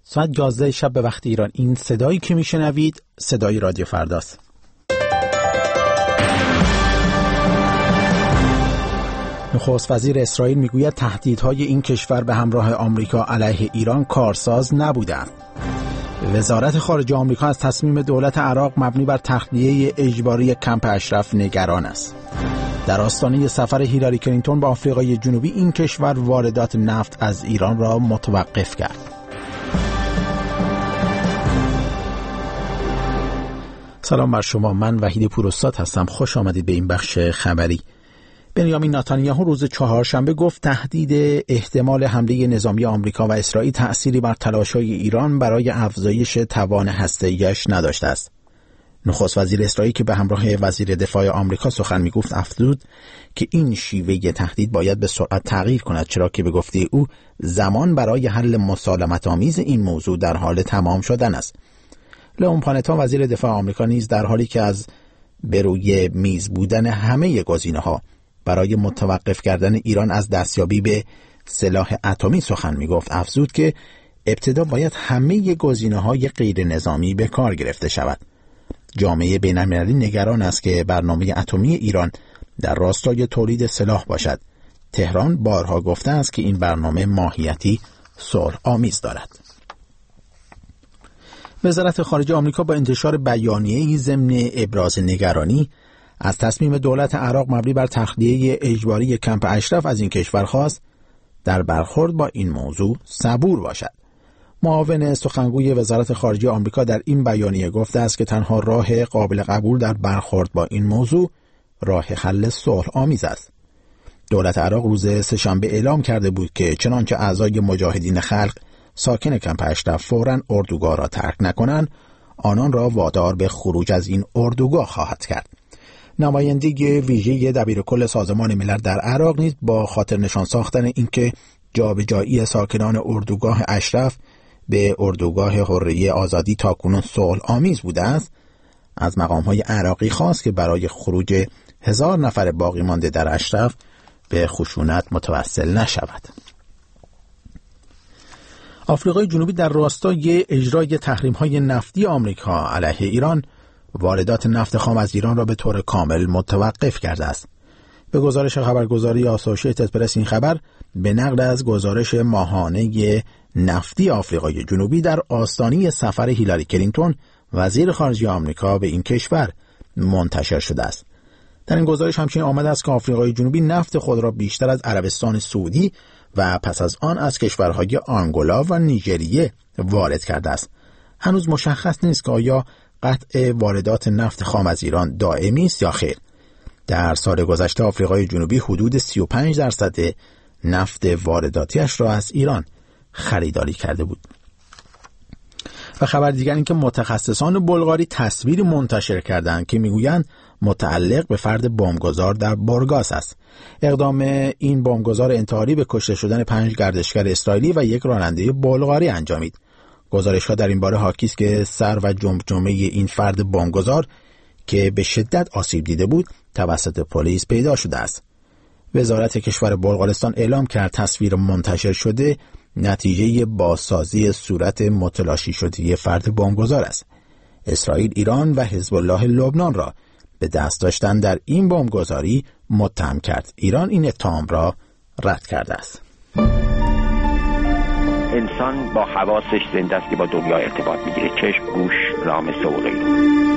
ساعت 11 شب به وقت ایران. این صدایی که میشنوید صدای رادیو فرداست. نخست وزیر اسرائیل میگوید تهدیدهای این کشور به همراه آمریکا علیه ایران کارساز نبودند. وزارت خارجه آمریکا از تصمیم دولت عراق مبنی بر تخلیه اجباری کمپ اشرف نگران است. در آستانه سفر هیلاری کلینتون به آفریقای جنوبی، این کشور واردات نفت از ایران را متوقف کرد. سلام بر شما، من وحید پوراستاد هستم. خوش آمدید به این بخش خبری. بنیامین نتانیاهو روز چهارشنبه گفت تهدید احتمال حمله نظامی آمریکا و اسرائیل تأثیری بر تلاش‌های ایران برای افزایش توان هسته‌ایش نداشته است. نخست وزیر اسرائیل که به همراه وزیر دفاع آمریکا سخن می‌گفت افزود که این شیوه تهدید باید به سرعت تغییر کند، چرا که به گفته او زمان برای حل مسالمت‌آمیز این موضوع در حال تمام شدن است. لئون پانتا وزیر دفاع آمریکا نیز در حالی که از بروی میز بودن همه گزینه‌ها برای متوقف کردن ایران از دستیابی به سلاح اتمی سخن می‌گفت، افزود که ابتدا باید همه گزینه‌های غیر نظامی به کار گرفته شود. جامعه بین‌المللی نگران است که برنامه اتمی ایران در راستای تولید سلاح باشد. تهران بارها گفته است که این برنامه ماهیتی صلح‌آمیز دارد. وزارت خارجه آمریکا با انتشار بیانیه‌ای ضمن ابراز نگرانی از تصمیم دولت عراق مبنی بر تخلیه اجباری کمپ اشرف از این کشور خواست در برخورد با این موضوع صبور باشد. معاون سخنگوی وزارت خارجه آمریکا در این بیانیه گفته است که تنها راه قابل قبول در برخورد با این موضوع راه حل صلح آمیز است. دولت عراق روز سه‌شنبه اعلام کرده بود که چنانچه اعضای مجاهدین خلق ساکن کمپ اشرف فوراً اردوگاه را ترک نکنند، آنان را وادار به خروج از این اردوگاه خواهد کرد. نماینده ویژه دبیرکل سازمان ملل در عراق نیز با خاطر نشان ساختن اینکه جابجایی ساکنان اردوگاه اشرف به اردوگاه حریه آزادی تاکنون صلح آمیز بوده است، از مقام‌های عراقی خواست که برای خروج 1000 نفر باقی مانده در اشرف به خشونت متوسل نشود. آفریقای جنوبی در راستای اجرای تحریم‌های نفتی آمریکا علیه ایران واردات نفت خام از ایران را به طور کامل متوقف کرده است. به گزارش خبرگزاری آسوشییتد پرس این خبر به نقل از گزارش ماهانه نفتی آفریقای جنوبی در آستانه سفر هیلاری کلینتون وزیر خارجه آمریکا به این کشور منتشر شده است. در این گزارش همچنین آمده است که آفریقای جنوبی نفت خود را بیشتر از عربستان سعودی و پس از آن از کشورهای آنگولا و نیجریه وارد کرده است. هنوز مشخص نیست که آیا قطع واردات نفت خام از ایران دائمی است یا خیر. در سال گذشته آفریقای جنوبی حدود 35% نفت وارداتیش را از ایران خریداری کرده بود. و خبر دیگر این که متخصصان بلغاری تصویری منتشر کردند که میگویند متعلق به فرد بمبگذار در بورگاس است. اقدام این بمبگذار انتحاری به کشته شدن 5 گردشگر اسرائیلی و 1 راننده بلغاری انجامید. گزارش‌ها در این باره حاکی است که سر و جمجمه این فرد بمبگذار که به شدت آسیب دیده بود توسط پلیس پیدا شده است. وزارت کشور بلغارستان اعلام کرد تصویر منتشر شده نتیجه بازسازی صورت متلاشی شده فرد بمبگذار است. اسرائیل، ایران و حزب الله لبنان را به دست داشتن در این بمبگذاری متهم کرد. ایران این اتهام را رد کرده است. انسان با حواسش زنده است که با دنیا ارتباط میگیره. چشم، گوش، لامسه و غیره.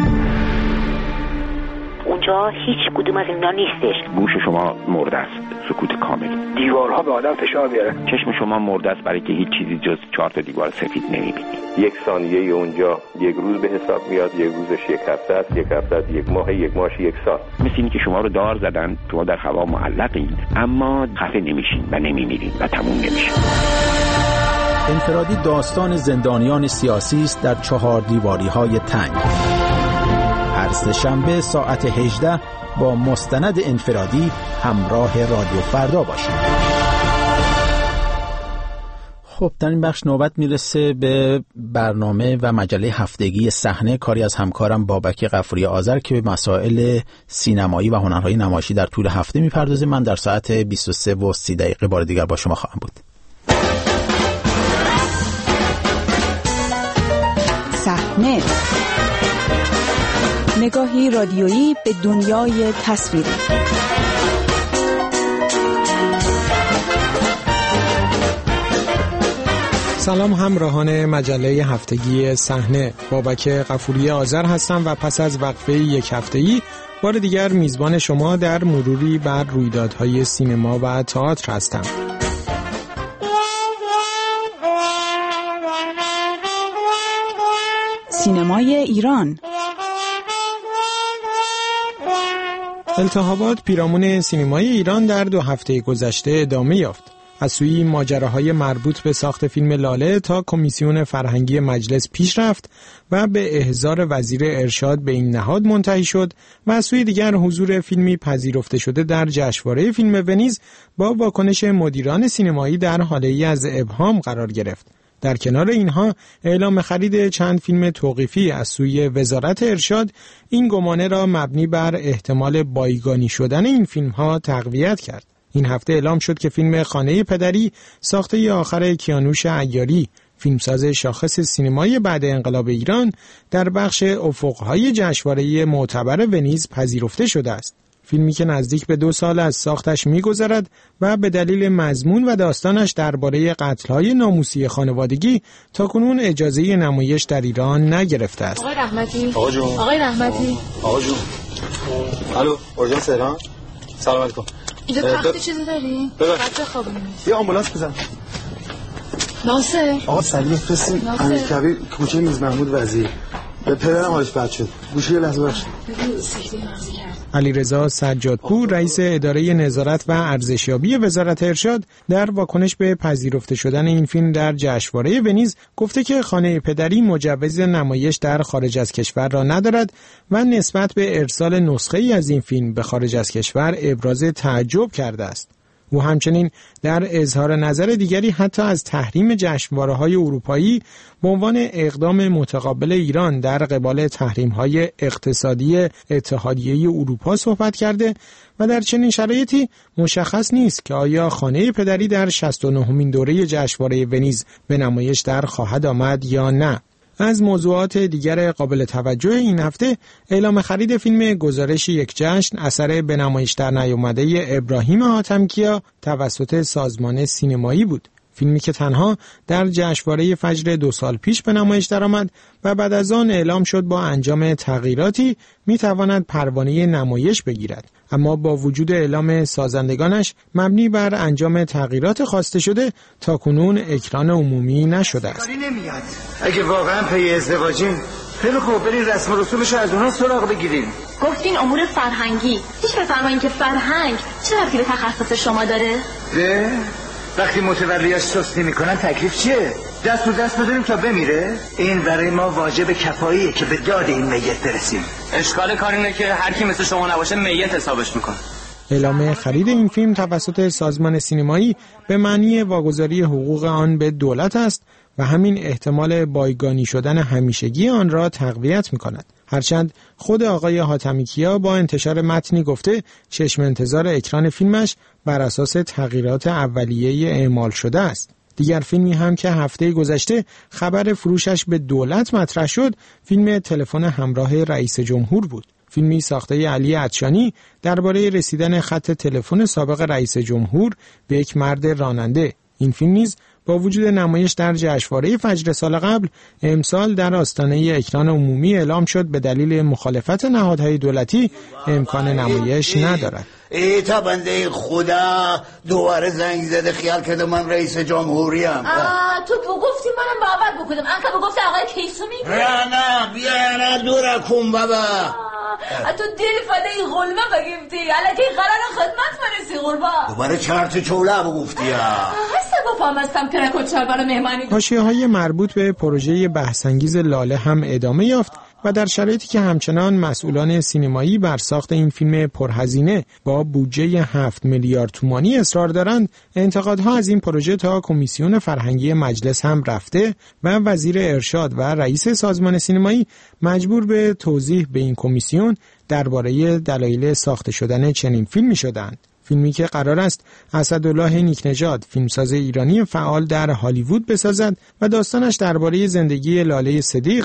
اونجا هیچ کدوم از اینا نیستش. گوش شما مرده است، سکوت کامل. دیوارها به آدم فشار میاره. چشم شما مرده است برای که هیچ چیزی جز 4 تا دیوار سفید نمیبینید. 1 ثانیه اونجا 1 روز به حساب میاد، 1 روزش 1 هفته است، 1 هفته 1 ماه، 1 ماهش 1 سال. مثل اینی که شما رو دار زدن، شما در هوا معلقید اما خفه نمیشین و نمیمیرین و تموم نمیشه. انفرادی داستان زندانیان سیاسی است در 4 دیواری‌های تنگ. هر سه‌شنبه ساعت 18 با مستند انفرادی همراه رادیو فردا باشید. خب در این بخش نوبت میرسه به برنامه و مجله هفتگی صحنه، کاری از همکارم بابک غفوری آذر که به مسائل سینمایی و هنرهای نمایشی در طول هفته میپردازه. من در ساعت 23:30 بار دیگر با شما خواهم بود. صحنه، نگاهی رادیویی به دنیای تصویری. سلام همراهان مجله هفتگی صحنه، بابک غفوری آذر هستم و پس از وقفه یک هفته‌ای بار دیگر میزبان شما در مروری بر رویدادهای سینما و تئاتر هستم. سینمای ایران. التهابات پیرامون سینمای ایران در 2 هفته گذشته ادامه یافت. از سوی ماجراهای مربوط به ساخت فیلم لاله تا کمیسیون فرهنگی مجلس پیش رفت و به احضار وزیر ارشاد به این نهاد منتهی شد و از سوی دیگر حضور فیلمی پذیرفته شده در جشنواره فیلم ونیز با واکنش مدیران سینمایی در حاله‌ای از ابهام قرار گرفت. در کنار اینها اعلام خرید چند فیلم توقیفی از سوی وزارت ارشاد این گمانه را مبنی بر احتمال بایگانی شدن این فیلم‌ها تقویت کرد. این هفته اعلام شد که فیلم خانه پدری ساخته آخر کیانوش عیاری، فیلمساز شاخص سینمایی بعد انقلاب ایران، در بخش افق‌های جشنواره معتبر ونیز پذیرفته شده است. فیلمی که نزدیک به 2 سال از ساختش می‌گذرد و به دلیل مضمون و داستانش درباره قتل‌های ناموسی خانوادگی تاکنون اجازه نمایش در ایران نگرفته است. آقای رحمتی. آقای رحمتی. آقا جون. الو، اورژانس تهران. سلام علیکم. اینجا تخت چیزی داری؟ بچه خوابونی. یه آمبولانس بزن. ناصر. آقا سلیمی فرستیم امیرکبیر کوچه میز محمود وزیر. به پدرم حالش بد شد. گوشی یه لحظه باش. علیرضا سجادپور رئیس اداره نظارت و ارزشیابی وزارت ارشاد در واکنش به پذیرفته شدن این فیلم در جشنواره ونیز گفته که خانه پدری مجوز نمایش در خارج از کشور را ندارد و نسبت به ارسال نسخه‌ای از این فیلم به خارج از کشور ابراز تعجب کرده است. او همچنین در اظهار نظر دیگری حتی از تحریم جشنواره‌های اروپایی به عنوان اقدام متقابل ایران در قبال تحریم‌های اقتصادی اتحادیه اروپا صحبت کرده و در چنین شرایطی مشخص نیست که آیا خانه پدری در 69مین دوره جشنواره ونیز به نمایش در خواهد آمد یا نه. از موضوعات دیگر قابل توجه این هفته اعلام خرید فیلم گزارش یک جشن اثر به نمایش در نیامده ابراهیم حاتمی‌کیا توسط سازمان سینمایی بود. فیلمی که تنها در جشنواره فجر 2 سال پیش به نمایش درآمد و بعد از آن اعلام شد با انجام تغییراتی میتواند پروانه نمایش بگیرد، اما با وجود اعلام سازندگانش مبنی بر انجام تغییرات خواسته شده تاکنون اکران عمومی نشده است. اگه واقعا پی ازدواجین خیلی خوب، برین رسم و رسومش از اونها سراغ بگیریم. گفتین امور فرهنگی، هیچ بفرمایین که فرهنگ چه ربطی به تخصص شما داره؟ وقتی متولیاش سستی میکنن تکلیف چیه؟ دست تو دست بدونیم تا بمیره؟ این برای ما واجب کفاییه که به داد این میت برسیم. اشکال کار اینه که هر کی مثل شما نباشه میت حسابش میکنه. اعلام خرید این فیلم توسط سازمان سینمایی به معنی واگذاری حقوق آن به دولت است و همین احتمال بایگانی شدن همیشگی آن را تقویت میکند. هرچند خود آقای حاتمی‌کیا با انتشار متنی گفته چشم انتظار اکران فیلمش بر اساس تغییرات اولیه اعمال شده است. دیگر فیلمی هم که هفته گذشته خبر فروشش به دولت مطرح شد، فیلم تلفن همراه رئیس جمهور بود. فیلمی ساخته علی عطشانی درباره رسیدن خط تلفن سابق رئیس جمهور به یک مرد راننده. این فیلم نیز با وجود نمایش در جشنواره فجر سال قبل امسال در آستانه اکران عمومی اعلام شد به دلیل مخالفت نهادهای دولتی امکان نمایش ندارد. ای تا بنده خدا دوباره زنگ زده خیال کرده من رئیس جمهوریم. تو گفتی منم باور بکنم. انکه گفت آقای کیسو میگه نه بیا دورا کن بابا. تو دل فدای غلبه بگفتی الکی قرار خدمت برسی غلبه. دوباره چرت چوله بگفتی هسته با پام هستم که رکوت شلوار مهمانی. حاشیه‌های مربوط به پروژه بحث‌انگیز لاله هم ادامه یافت و در شرایطی که همچنان مسئولان سینمایی بر ساخت این فیلم پرهزینه با بودجه 7 میلیارد تومانی اصرار دارند، انتقادها از این پروژه تا کمیسیون فرهنگی مجلس هم رفته و وزیر ارشاد و رئیس سازمان سینمایی مجبور به توضیح به این کمیسیون درباره دلایل ساخته شدن چنین فیلمی شدند. فیلمی که قرار است اسدالله نیکنژاد، فیلمساز ایرانی فعال در هالیوود بسازد و داستانش درباره زندگی لاله صدیق،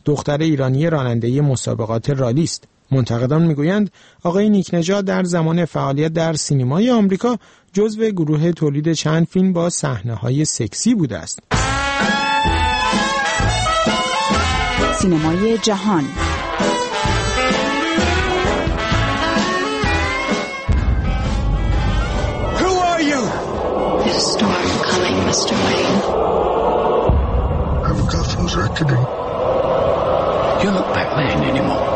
دختر ایرانی راننده مسابقات رالی است. منتقدان میگویند آقای نیک نژاد در زمان فعالیت در سینمای آمریکا جزو گروه تولید چند فیلم با صحنه‌های سکسی بوده است. سینمای جهان. Who are you? There's a storm coming, Mr. Wayne. I've got things reckoning. You look like Wayne anymore.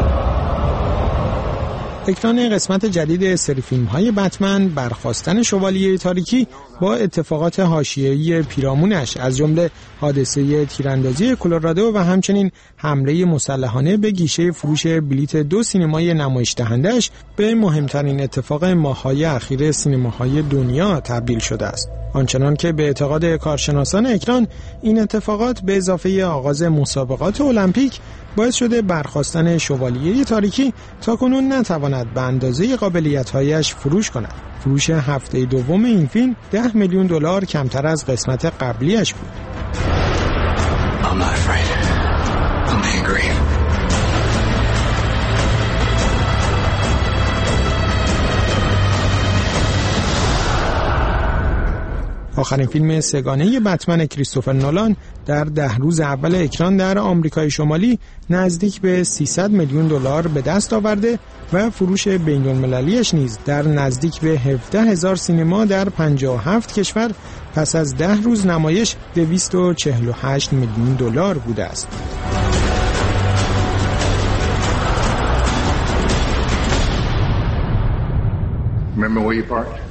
اکران قسمت جدید سری فیلم‌های بتمن برخاستن شوالیه تاریکی با اتفاقات حاشیه‌ای پیرامونش از جمله حادثه تیراندازی کلرادو و همچنین حمله مسلحانه به گیشه فروش بلیت 2 سینمای نمایش دهندش به مهمترین اتفاق ماه‌های اخیر سینماهای دنیا تبدیل شده است. آنچنان که به اعتقاد کارشناسان اکران این اتفاقات به اضافه آغاز مسابقات المپیک باعث شده برخاستن شوالیه تاریکی تاکنون نتواند به اندازه قابلیت‌هایش فروش کند. فروش هفته دوم این فیلم $10 میلیون کمتر از قسمت قبلیش بود. I'm not afraid. I'm angry. آخرین فیلم سگانه بتمن کریستوفر نولان در 10 روز اول اکران در آمریکای شمالی نزدیک به $300 میلیون به دست آورده و فروش بین‌المللیش نیز در نزدیک به 17,000 سینما در 57 کشور پس از 10 روز نمایش $248 میلیون بوده است. Remember where you parked?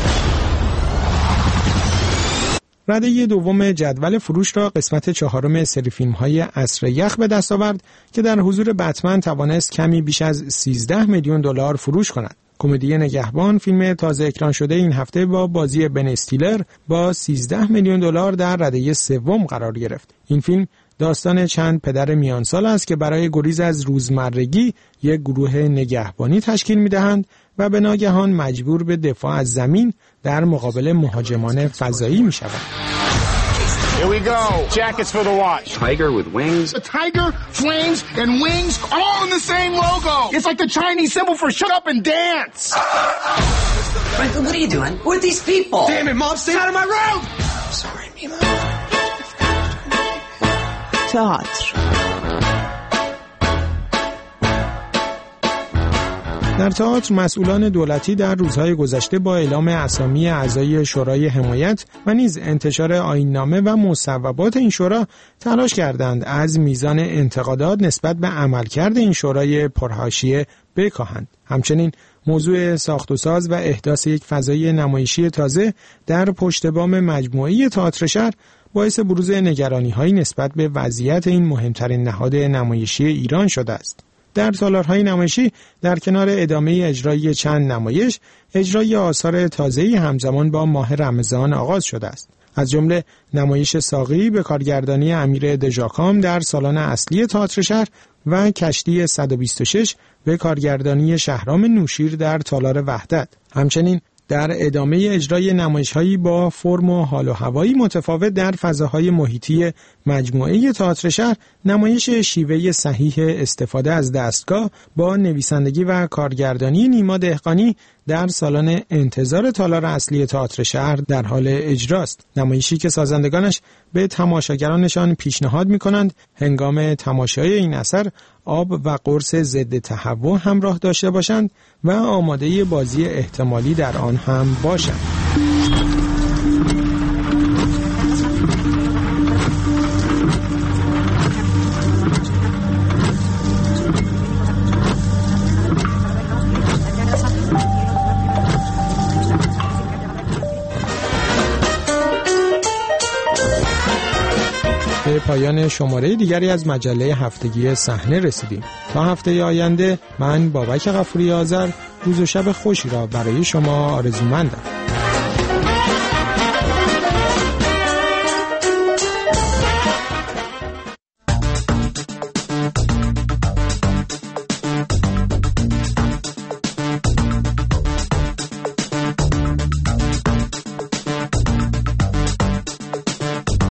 رده دوم جدول فروش را قسمت 4 سری فیلم‌های عصر یخ به دست آورد که در حضور بتمن توانست کمی بیش از $13 میلیون فروش کند. کمدی نگهبان فیلم تازه اکران شده این هفته با بازی بن استیلر با $13 میلیون در رده سوم قرار گرفت. این فیلم داستان چند پدر میانسال است که برای گریز از روزمرگی یک گروه نگهبانی تشکیل می‌دهند و به ناگهان مجبور به دفاع از زمین در مقابل مهاجمان فضایی می‌شوند. Here we go. Jackets for the watch. Tiger with wings. A tiger, flames, and wings all in the same logo. It's like the Chinese symbol for shut up and dance. Michael, what are you doing? Who are these people? Damn it, Mom, stay out of my room. I'm sorry, Mima. تئاتر. در تئاتر مسئولان دولتی در روزهای گذشته با اعلام اسامی اعضای شورای حمایت و نیز انتشار آیین‌نامه و مصوبات این شورا تلاش کردند از میزان انتقادات نسبت به عملکرد این شورای پرحاشیه بکاهند. همچنین موضوع ساخت و ساز و احداث یک فضای نمایشی تازه در پشت بام مجموعه تئاتر شهر باعث بروز نگرانی‌هایی نسبت به وضعیت این مهمترین نهاد نمایشی ایران شده است. در تالارهای نمایشی در کنار ادامه اجرای چند نمایش، اجرای آثار تازه‌ای همزمان با ماه رمضان آغاز شده است. از جمله نمایش ساقی به کارگردانی امیر دژاکام در سالن اصلی تئاتر شهر و کشتی 126 به کارگردانی شهرام نوشیر در تالار وحدت. همچنین در ادامه اجرای نمایش‌هایی با فرم و حال و هوایی متفاوت در فضاهای محیطی مجموعه تئاتر شهر، نمایش شیوه صحیح استفاده از دستگاه با نویسندگی و کارگردانی نیما دهقانی در سالن انتظار تالار اصلی تئاتر شهر در حال اجراست. نمایشی که سازندگانش به تماشاگرانشان پیشنهاد می‌کنند هنگام تماشای این اثر آب و قرص ضد تهوع همراه داشته باشند و آماده بازی احتمالی در آن هم باشند. به پایان شماره دیگری از مجله هفتگی صحنه رسیدیم. تا هفته آینده من بابک غفوری آذر روز و شب خوشی را برای شما آرزومندم.